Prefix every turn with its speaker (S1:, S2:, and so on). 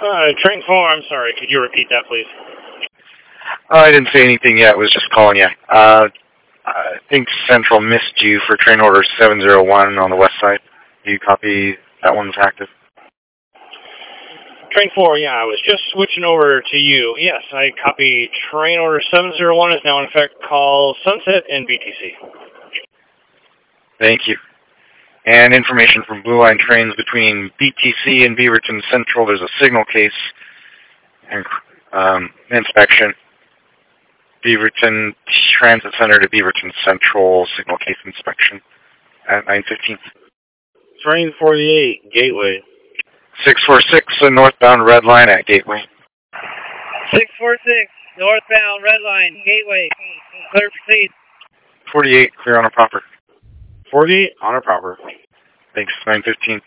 S1: Train 4, I'm sorry. Could you repeat that, please?
S2: I didn't say anything yet. Was just calling you. I think Central missed you for train order 701 on the west side. Do you copy that one's active?
S1: Train 4, yeah, I was just switching over to you. Yes, I copy. Train order 701 is now in effect. Call Sunset and BTC.
S2: Thank you. And information from Blue Line trains between BTC and Beaverton Central. There's a signal case and inspection. Beaverton Transit Center to Beaverton Central signal case inspection at 9:15.
S1: Train 48, Gateway.
S2: 646, a northbound red line at Gateway.
S3: 646, northbound red line, Gateway. Clear to proceed.
S2: 48, clear on a proper.
S1: 48, on a proper.
S2: Thanks, 9:15.